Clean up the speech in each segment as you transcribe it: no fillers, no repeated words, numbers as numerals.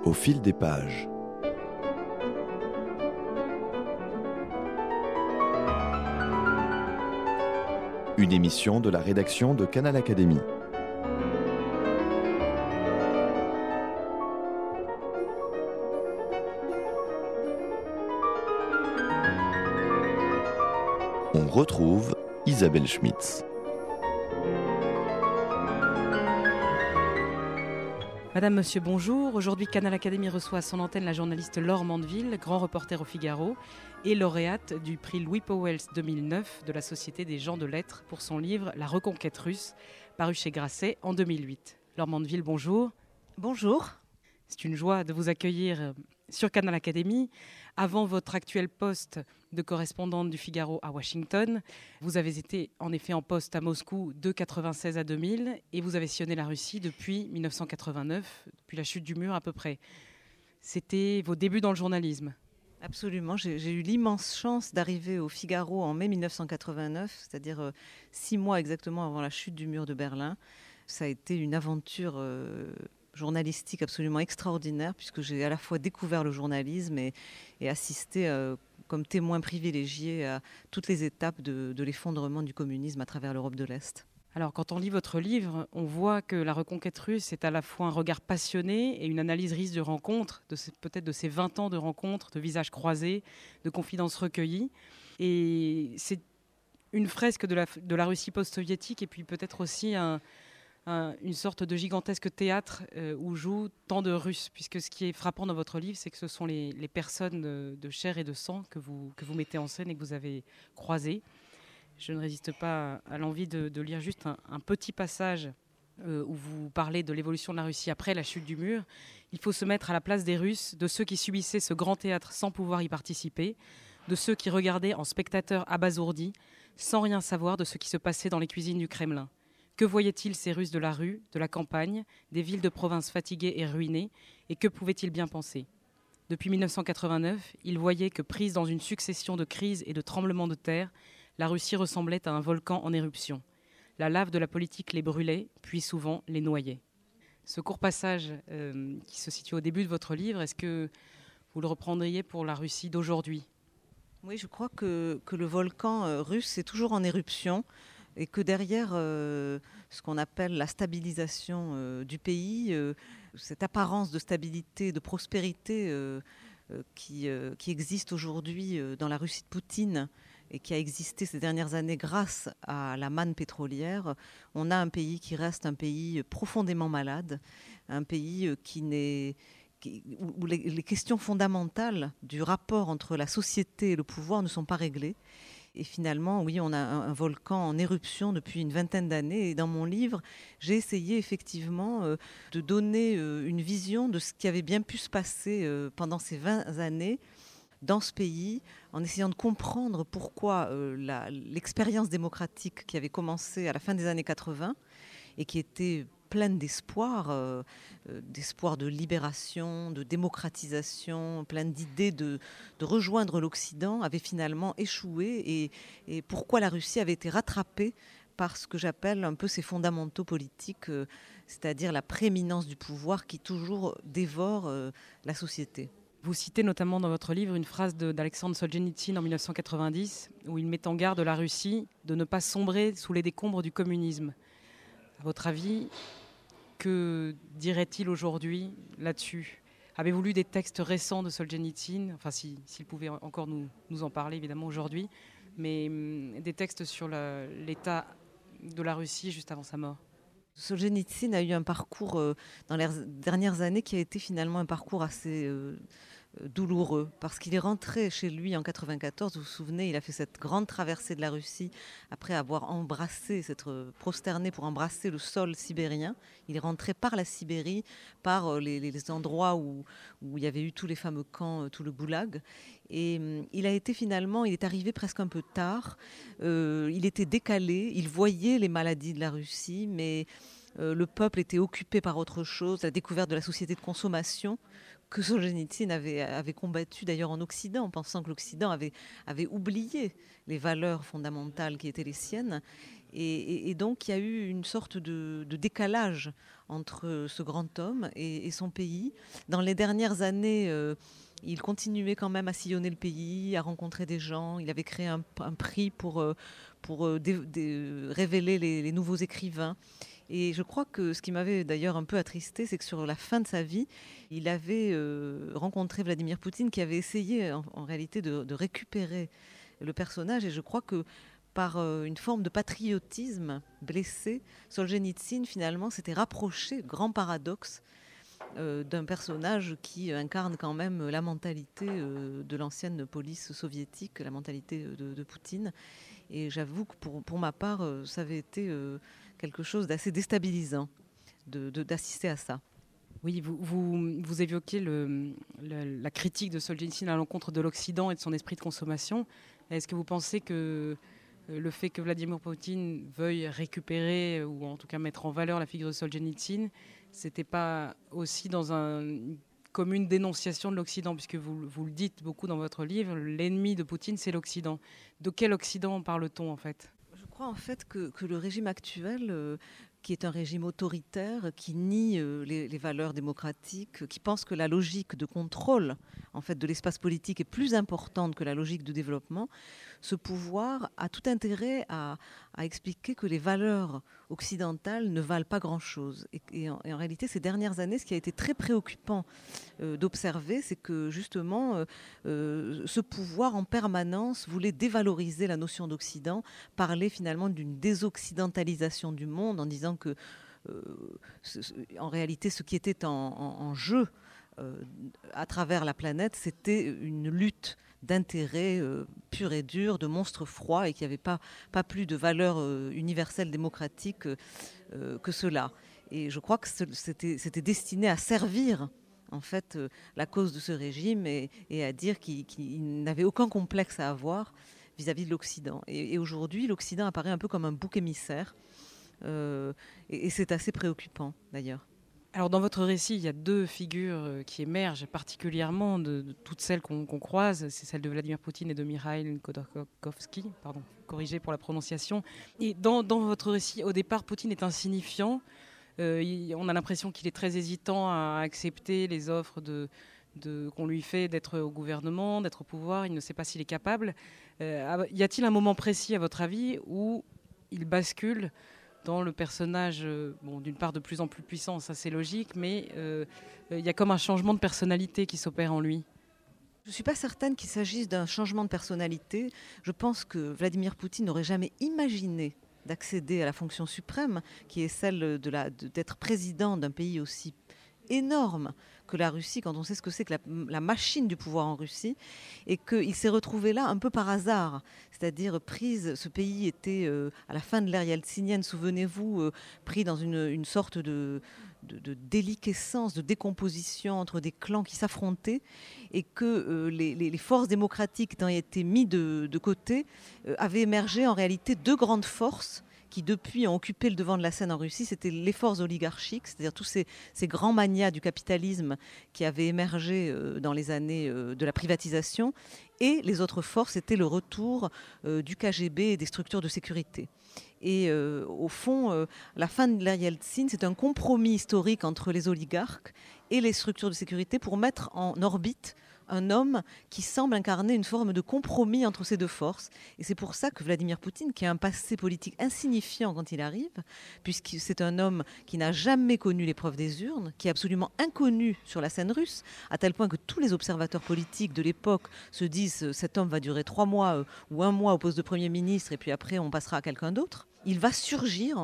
Au fil des pages. Une émission de la rédaction de Canal Académie. On retrouve Isabelle Schmitz. Madame, Monsieur, bonjour. Aujourd'hui, Canal Académie reçoit à son antenne la journaliste Laure Mandeville, grand reporter au Figaro et lauréate du prix Louis Pauwels 2009 de la Société des gens de lettres pour son livre La reconquête russe, paru chez Grasset en 2008. Laure Mandeville, bonjour. Bonjour. C'est une joie de vous accueillir sur Canal Académie. Avant votre actuel poste de correspondante du Figaro à Washington, vous avez été en effet en poste à Moscou de 1996 à 2000 et vous avez sillonné la Russie depuis 1989, depuis la chute du mur à peu près. C'était vos débuts dans le journalisme. Absolument, j'ai eu l'immense chance d'arriver au Figaro en mai 1989, c'est-à-dire 6 mois exactement avant la chute du mur de Berlin. Ça a été une aventure journalistique absolument extraordinaire puisque j'ai à la fois découvert le journalisme et assisté comme témoin privilégié à toutes les étapes de l'effondrement du communisme à travers l'Europe de l'Est. Alors, quand on lit votre livre, on voit que la reconquête russe est à la fois un regard passionné et une analyse riche de rencontres, peut-être de ces 20 ans de rencontres, de visages croisés, de confidences recueillies. Et c'est une fresque de la Russie post-soviétique et puis peut-être aussi une sorte de gigantesque théâtre où jouent tant de Russes. Puisque ce qui est frappant dans votre livre, c'est que ce sont les personnes de chair et de sang que vous mettez en scène et que vous avez croisées. Je ne résiste pas à l'envie de lire juste un petit passage où vous parlez de l'évolution de la Russie après la chute du mur. Il faut se mettre à la place des Russes, de ceux qui subissaient ce grand théâtre sans pouvoir y participer, de ceux qui regardaient en spectateurs abasourdis, sans rien savoir de ce qui se passait dans les cuisines du Kremlin. Que voyaient-ils ces Russes de la rue, de la campagne, des villes de province fatiguées et ruinées, et que pouvaient-ils bien penser ? Depuis 1989, ils voyaient que, prise dans une succession de crises et de tremblements de terre, la Russie ressemblait à un volcan en éruption. La lave de la politique les brûlait, puis souvent les noyait. Ce court passage qui se situe au début de votre livre, est-ce que vous le reprendriez pour la Russie d'aujourd'hui ? Oui, je crois que le volcan russe est toujours en éruption et que derrière ce qu'on appelle la stabilisation du pays, cette apparence de stabilité, de prospérité qui existe aujourd'hui dans la Russie de Poutine, et qui a existé ces dernières années grâce à la manne pétrolière, on a un pays qui reste un pays profondément malade, un pays où les questions fondamentales du rapport entre la société et le pouvoir ne sont pas réglées. Et finalement, oui, on a un volcan en éruption depuis une vingtaine d'années. Et dans mon livre, j'ai essayé effectivement de donner une vision de ce qui avait bien pu se passer pendant ces 20 années dans ce pays, en essayant de comprendre pourquoi l'expérience démocratique qui avait commencé à la fin des années 80 et qui était pleine d'espoir, d'espoir de libération, de démocratisation, pleine d'idées de rejoindre l'Occident, avait finalement échoué et pourquoi la Russie avait été rattrapée par ce que j'appelle un peu ses fondamentaux politiques, c'est-à-dire la prééminence du pouvoir qui toujours dévore la société. Vous citez notamment dans votre livre une phrase d'Alexandre Solzhenitsyn en 1990 où il met en garde la Russie de ne pas sombrer sous les décombres du communisme. À votre avis, que dirait-il aujourd'hui là-dessus ? Avez-vous lu des textes récents de Solzhenitsyn ? Enfin, s'il pouvait encore nous en parler évidemment aujourd'hui, mais des textes sur l'état de la Russie juste avant sa mort. Solzhenitsyn a eu un parcours dans les dernières années qui a été finalement un parcours assez douloureux parce qu'il est rentré chez lui en 1994. Vous vous souvenez, il a fait cette grande traversée de la Russie après avoir s'être prosterné pour embrasser le sol sibérien. Il est rentré par la Sibérie, par les endroits où il y avait eu tous les fameux camps, tout le goulag. Et il est arrivé presque un peu tard. Il était décalé, il voyait les maladies de la Russie, mais le peuple était occupé par autre chose, la découverte de la société de consommation que Solzhenitsyn avait combattu d'ailleurs en Occident, en pensant que l'Occident avait oublié les valeurs fondamentales qui étaient les siennes. Et donc, il y a eu une sorte de décalage entre ce grand homme et son pays. Dans les dernières années, il continuait quand même à sillonner le pays, à rencontrer des gens. Il avait créé un prix pour révéler les nouveaux écrivains. Et je crois que ce qui m'avait d'ailleurs un peu attristé, c'est que sur la fin de sa vie, il avait rencontré Vladimir Poutine, qui avait essayé en réalité de récupérer le personnage. Et je crois que par une forme de patriotisme blessé, Solzhenitsyn finalement s'était rapproché, grand paradoxe, d'un personnage qui incarne quand même la mentalité de l'ancienne police soviétique, la mentalité de Poutine. Et j'avoue que pour ma part, ça avait été quelque chose d'assez déstabilisant d'assister à ça. Oui, vous évoquez la critique de Solzhenitsyn à l'encontre de l'Occident et de son esprit de consommation. Est-ce que vous pensez que le fait que Vladimir Poutine veuille récupérer ou en tout cas mettre en valeur la figure de Solzhenitsyn, c'était pas aussi dans une commune dénonciation de l'Occident, puisque vous le dites beaucoup dans votre livre, l'ennemi de Poutine, c'est l'Occident. De quel Occident parle-t-on en fait ? Je crois en fait que le régime actuel, qui est un régime autoritaire, qui nie les valeurs démocratiques, qui pense que la logique de contrôle en fait, de l'espace politique est plus importante que la logique de développement, ce pouvoir a tout intérêt à expliquer que les valeurs occidentales ne valent pas grand-chose. Et en réalité, ces dernières années, ce qui a été très préoccupant d'observer, c'est que justement, ce pouvoir en permanence voulait dévaloriser la notion d'Occident, parler finalement d'une désoccidentalisation du monde en disant que, en réalité, ce qui était en jeu à travers la planète, c'était une lutte d'intérêts pur et dur, de monstres froids, et qu'il n'y avait pas plus de valeurs universelles démocratiques que cela. Et je crois que c'était destiné à servir en fait la cause de ce régime et à dire qu'il n'avait aucun complexe à avoir vis-à-vis de l'Occident. Et aujourd'hui, l'Occident apparaît un peu comme un bouc émissaire. Et c'est assez préoccupant d'ailleurs. Alors dans votre récit, il y a deux figures qui émergent particulièrement de toutes celles qu'on croise. C'est celle de Vladimir Poutine et de Mikhail Khodorkovsky, corrigé pour la prononciation. Et dans votre récit, au départ, Poutine est insignifiant. On a l'impression qu'il est très hésitant à accepter les offres qu'on lui fait d'être au gouvernement, d'être au pouvoir. Il ne sait pas s'il est capable. Y a-t-il un moment précis, à votre avis, où il bascule dans le personnage, d'une part de plus en plus puissant, ça c'est logique, mais il y a comme un changement de personnalité qui s'opère en lui? Je ne suis pas certaine qu'il s'agisse d'un changement de personnalité. Je pense que Vladimir Poutine n'aurait jamais imaginé d'accéder à la fonction suprême, qui est celle d'être président d'un pays aussi énorme que la Russie, quand on sait ce que c'est que la machine du pouvoir en Russie, et qu'il s'est retrouvé là un peu par hasard, c'est-à-dire ce pays était à la fin de l'ère yeltsinienne, souvenez-vous, pris dans une sorte de déliquescence, de décomposition entre des clans qui s'affrontaient, et que les forces démocratiques ayant été mises de côté, avaient émergé en réalité deux grandes forces qui depuis ont occupé le devant de la scène en Russie. C'était les forces oligarchiques, c'est-à-dire tous ces grands magnats du capitalisme qui avaient émergé dans les années de la privatisation, et les autres forces, c'était le retour du KGB et des structures de sécurité. Et au fond, la fin de l'ère Yeltsin, c'est un compromis historique entre les oligarques et les structures de sécurité pour mettre en orbite un homme qui semble incarner une forme de compromis entre ces deux forces. Et c'est pour ça que Vladimir Poutine, qui a un passé politique insignifiant quand il arrive, puisque c'est un homme qui n'a jamais connu l'épreuve des urnes, qui est absolument inconnu sur la scène russe, à tel point que tous les observateurs politiques de l'époque se disent cet homme va durer 3 mois ou 1 mois au poste de Premier ministre et puis après on passera à quelqu'un d'autre. Il va surgir,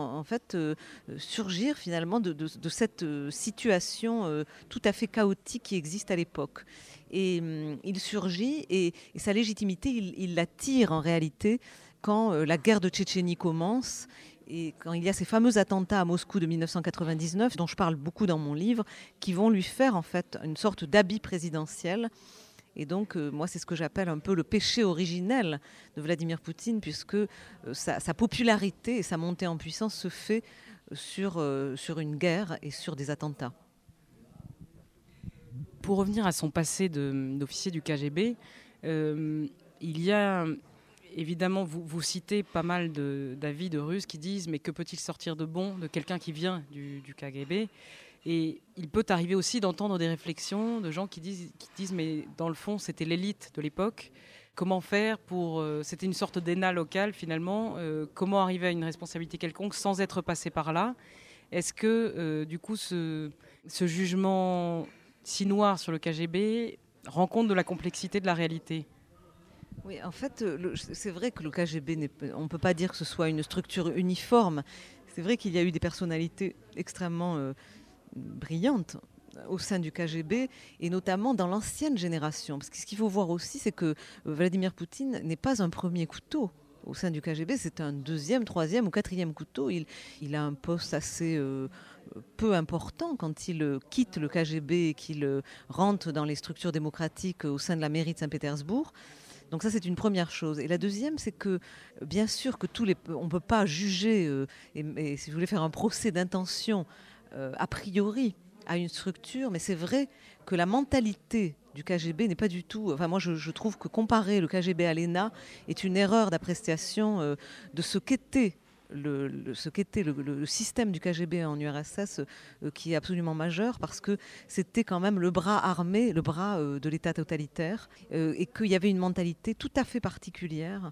surgir finalement de cette situation tout à fait chaotique qui existe à l'époque. Et il surgit et sa légitimité, il la tire en réalité quand la guerre de Tchétchénie commence et quand il y a ces fameux attentats à Moscou de 1999, dont je parle beaucoup dans mon livre, qui vont lui faire en fait une sorte d'habit présidentiel. Et donc, moi, c'est ce que j'appelle un peu le péché originel de Vladimir Poutine, puisque sa popularité et sa montée en puissance se fait sur une guerre et sur des attentats. Pour revenir à son passé d'officier du KGB, il y a évidemment, vous citez pas mal d'avis de Russes qui disent mais que peut-il sortir de bon de quelqu'un qui vient du KGB. Et il peut arriver aussi d'entendre des réflexions de gens qui disent mais dans le fond c'était l'élite de l'époque. Comment faire pour... c'était une sorte d'ENA locale finalement. Comment arriver à une responsabilité quelconque sans être passé par là? Est-ce que du coup ce jugement si noir sur le KGB rend compte de la complexité de la réalité? Oui, en fait, c'est vrai que le KGB, on ne peut pas dire que ce soit une structure uniforme. C'est vrai qu'il y a eu des personnalités extrêmement brillantes au sein du KGB, et notamment dans l'ancienne génération. Parce que ce qu'il faut voir aussi, c'est que Vladimir Poutine n'est pas un premier couteau au sein du KGB, c'est un deuxième, troisième ou quatrième couteau. Il a un poste assez peu important quand il quitte le KGB et qu'il rentre dans les structures démocratiques au sein de la mairie de Saint-Pétersbourg. Donc ça, c'est une première chose. Et la deuxième, c'est que bien sûr que on ne peut pas juger, et si vous voulez faire un procès d'intention a priori à une structure, mais c'est vrai que la mentalité du KGB n'est pas du tout... Enfin, moi, je trouve que comparer le KGB à l'ENA est une erreur d'appréciation de ce qu'était le système du KGB en URSS, qui est absolument majeur, parce que c'était quand même le bras armé, le bras de l'État totalitaire, et qu'il y avait une mentalité tout à fait particulière,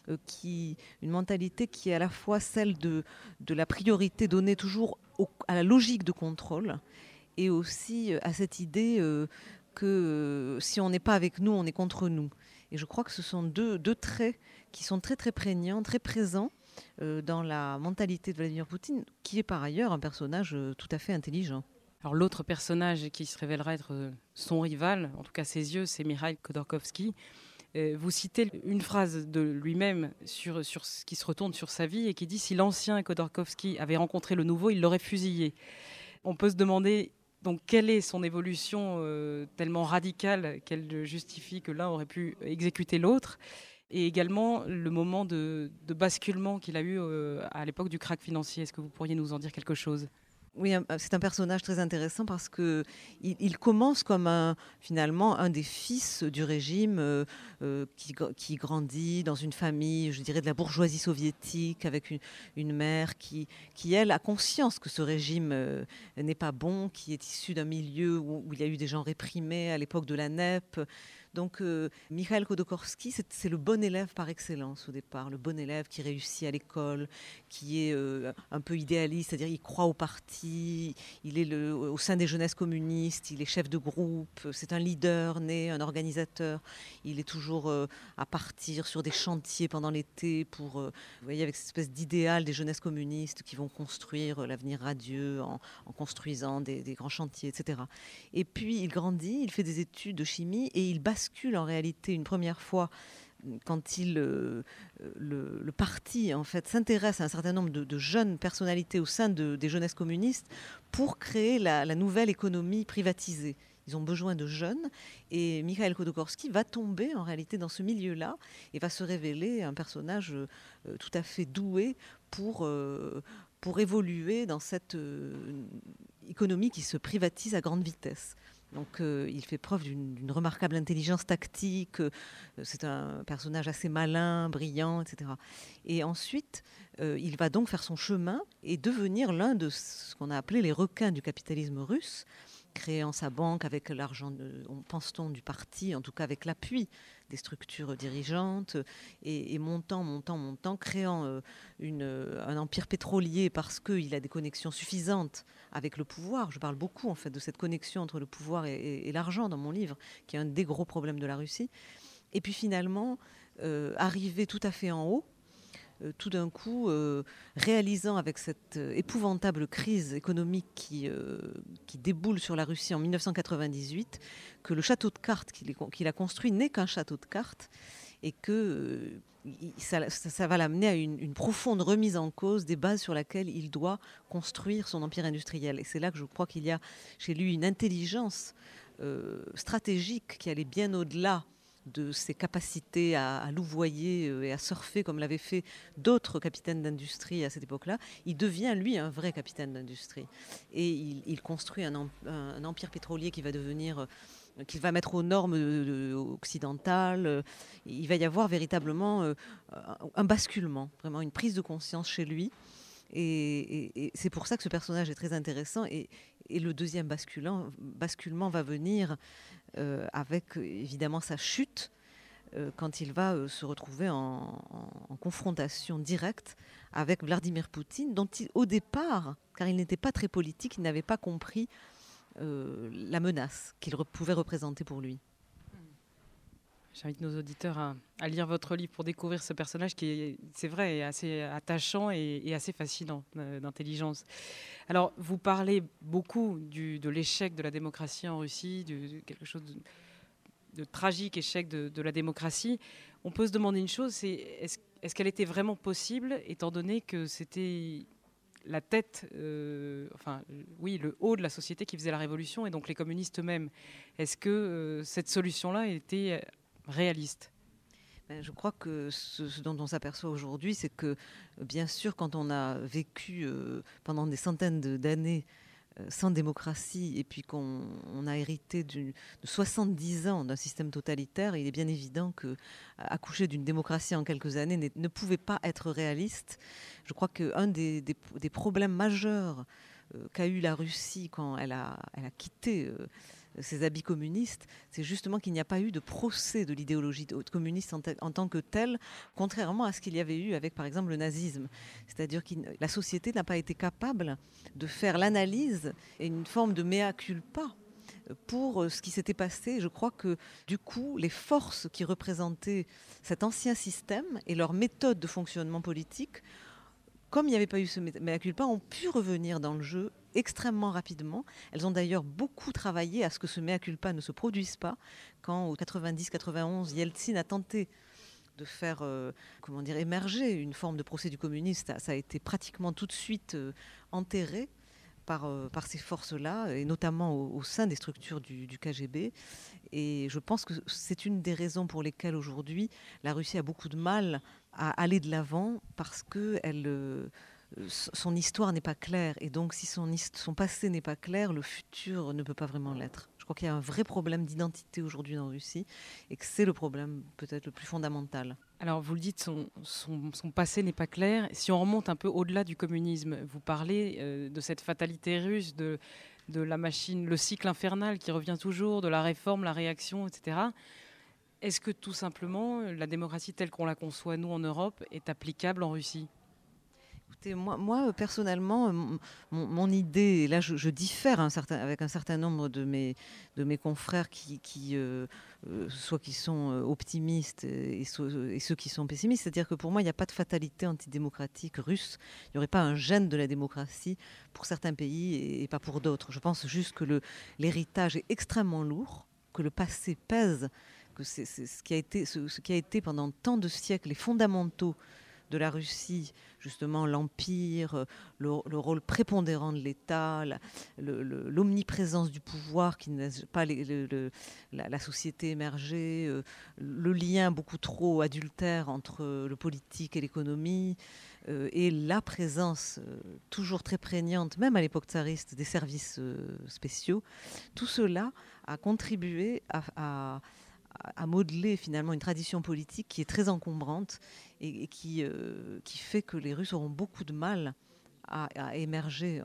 une mentalité qui est à la fois celle de la priorité donnée toujours à la logique de contrôle, et aussi à cette idée que si on n'est pas avec nous, on est contre nous. Et je crois que ce sont deux traits qui sont très très prégnants, très présents dans la mentalité de Vladimir Poutine, qui est par ailleurs un personnage tout à fait intelligent. Alors l'autre personnage qui se révélera être son rival, en tout cas ses yeux, c'est Mikhail Khodorkovsky. Vous citez une phrase de lui-même sur ce qui se retourne sur sa vie et qui dit « Si l'ancien Khodorkovsky avait rencontré le nouveau, il l'aurait fusillé ». On peut se demander donc quelle est son évolution tellement radicale qu'elle justifie que l'un aurait pu exécuter l'autre, et également le moment de basculement qu'il a eu à l'époque du krach financier. Est-ce que vous pourriez nous en dire quelque chose ? Oui, c'est un personnage très intéressant parce qu'il commence comme finalement un des fils du régime qui grandit dans une famille, je dirais, de la bourgeoisie soviétique, avec une mère qui, elle, a conscience que ce régime n'est pas bon, qui est issu d'un milieu où il y a eu des gens réprimés à l'époque de la NEP. Donc, Mikhail Khodorkovsky, c'est le bon élève par excellence au départ, le bon élève qui réussit à l'école, qui est un peu idéaliste, c'est-à-dire il croit au parti, il est au sein des jeunesses communistes, il est chef de groupe, c'est un leader né, un organisateur. Il est toujours à partir sur des chantiers pendant l'été pour, vous voyez, avec cette espèce d'idéal des jeunesses communistes qui vont construire l'avenir radieux en construisant des grands chantiers, etc. Et puis il grandit, il fait des études de chimie et il bascule en réalité une première fois quand le parti en fait s'intéresse à un certain nombre de jeunes personnalités au sein des jeunesses communistes pour créer la nouvelle économie privatisée. Ils ont besoin de jeunes et Mikhail Khodorkovsky va tomber en réalité dans ce milieu-là et va se révéler un personnage tout à fait doué pour évoluer dans cette économie qui se privatise à grande vitesse. Donc il fait preuve d'une remarquable intelligence tactique, c'est un personnage assez malin, brillant, etc. Et ensuite, il va donc faire son chemin et devenir l'un de ce qu'on a appelé les requins du capitalisme russe, créant sa banque avec l'argent, pense-t-on, du parti, en tout cas avec l'appui des structures dirigeantes, et montant, créant un empire pétrolier parce qu'il a des connexions suffisantes avec le pouvoir. Je parle beaucoup en fait de cette connexion entre le pouvoir et l'argent dans mon livre, qui est un des gros problèmes de la Russie. Et puis finalement, arrivé tout à fait en haut, tout d'un coup, réalisant avec cette épouvantable crise économique qui déboule sur la Russie en 1998, que le château de cartes qu'il a construit n'est qu'un château de cartes, et que ça va l'amener à une profonde remise en cause des bases sur lesquelles il doit construire son empire industriel. Et c'est là que je crois qu'il y a chez lui une intelligence stratégique qui allait bien au-delà de ses capacités à louvoyer et à surfer comme l'avaient fait d'autres capitaines d'industrie à cette époque-là, il devient lui un vrai capitaine d'industrie. Et il construit un empire pétrolier qui va devenir, qu'il va mettre aux normes occidentales. Il va y avoir véritablement un basculement, vraiment une prise de conscience chez lui. Et c'est pour ça que ce personnage est très intéressant. Et le deuxième basculement va venir avec évidemment sa chute quand il va se retrouver en confrontation directe avec Vladimir Poutine, dont au départ, car il n'était pas très politique, il n'avait pas compris la menace qu'il pouvait représenter pour lui. J'invite nos auditeurs à lire votre livre pour découvrir ce personnage qui est, c'est vrai, est assez attachant et assez fascinant d'intelligence. Alors, vous parlez beaucoup de l'échec de la démocratie en Russie, de quelque chose de tragique échec de la démocratie. On peut se demander une chose, c'est est-ce qu'elle était vraiment possible, étant donné que c'était la tête, le haut de la société qui faisait la révolution, et donc les communistes eux-mêmes. Est-ce que cette solution-là était réaliste ? Je crois que ce dont on s'aperçoit aujourd'hui, c'est que, bien sûr, quand on a vécu pendant des centaines d'années sans démocratie, et puis qu'on a hérité de 70 ans d'un système totalitaire, il est bien évident qu'accoucher d'une démocratie en quelques années ne pouvait pas être réaliste. Je crois qu'un des problèmes majeurs qu'a eu la Russie quand elle a quitté ses habits communistes, c'est justement qu'il n'y a pas eu de procès de l'idéologie communiste en tant que telle, contrairement à ce qu'il y avait eu avec, par exemple, le nazisme. C'est-à-dire que la société n'a pas été capable de faire l'analyse et une forme de mea culpa pour ce qui s'était passé. Je crois que, du coup, les forces qui représentaient cet ancien système et leur méthode de fonctionnement politique, comme il n'y avait pas eu ce mea culpa, ont pu revenir dans le jeu extrêmement rapidement. Elles ont d'ailleurs beaucoup travaillé à ce que ce mea culpa ne se produise pas. Quand, au 90-91, Yeltsin a tenté de faire émerger une forme de procès du communiste, ça a été pratiquement tout de suite enterré par ces forces-là, et notamment au sein des structures du KGB. Et je pense que c'est une des raisons pour lesquelles aujourd'hui la Russie a beaucoup de mal à aller de l'avant, parce que son histoire n'est pas claire. Et donc si son passé n'est pas clair, le futur ne peut pas vraiment l'être. Je crois qu'il y a un vrai problème d'identité aujourd'hui en Russie, et que c'est le problème peut-être le plus fondamental. Alors, vous le dites, son passé n'est pas clair. Si on remonte un peu au-delà du communisme, vous parlez de cette fatalité russe, de la machine, le cycle infernal qui revient toujours, de la réforme, la réaction, etc. Est-ce que tout simplement, la démocratie telle qu'on la conçoit, nous, en Europe, est applicable en Russie ? Écoutez, moi personnellement, mon idée, et là je diffère avec un certain nombre de mes confrères soit qui sont optimistes et ceux qui sont pessimistes. C'est-à-dire que pour moi, il n'y a pas de fatalité antidémocratique russe. Il n'y aurait pas un gène de la démocratie pour certains pays et pas pour d'autres. Je pense juste que l'héritage est extrêmement lourd, que le passé pèse, que c'est ce qui a été pendant tant de siècles les fondamentaux de la Russie, justement l'empire, le rôle prépondérant de l'État, l'omniprésence du pouvoir qui ne laisse pas la société émerger, le lien beaucoup trop adultère entre le politique et l'économie, et la présence toujours très prégnante, même à l'époque tsariste, des services spéciaux. Tout cela a contribué à modeler finalement une tradition politique qui est très encombrante et qui fait que les Russes auront beaucoup de mal à émerger,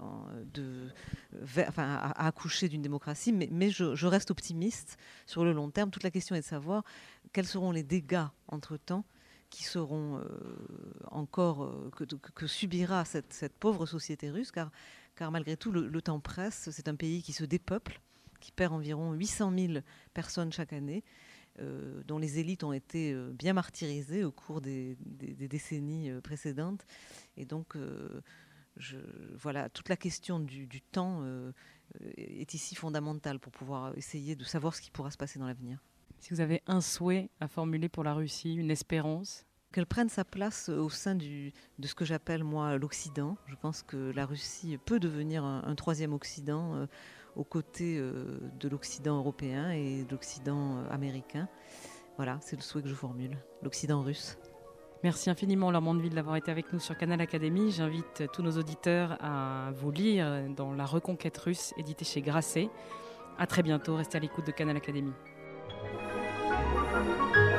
à accoucher d'une démocratie. Mais je reste optimiste sur le long terme. Toute la question est de savoir quels seront les dégâts entre-temps qui seront que subira cette pauvre société russe, car malgré tout, le temps presse. C'est un pays qui se dépeuple, qui perd environ 800 000 personnes chaque année, dont les élites ont été bien martyrisées au cours des décennies précédentes. Et donc, voilà, toute la question du temps est ici fondamentale pour pouvoir essayer de savoir ce qui pourra se passer dans l'avenir. Si vous avez un souhait à formuler pour la Russie, une espérance ? Qu'elle prenne sa place au sein de ce que j'appelle, moi, l'Occident. Je pense que la Russie peut devenir un troisième Occident aux côtés de l'Occident européen et de l'Occident américain. Voilà, c'est le souhait que je formule, l'Occident russe. Merci infiniment Laure Mandeville d'avoir été avec nous sur Canal Académie. J'invite tous nos auditeurs à vous lire dans La Reconquête russe, édité chez Grasset. À très bientôt, restez à l'écoute de Canal Académie.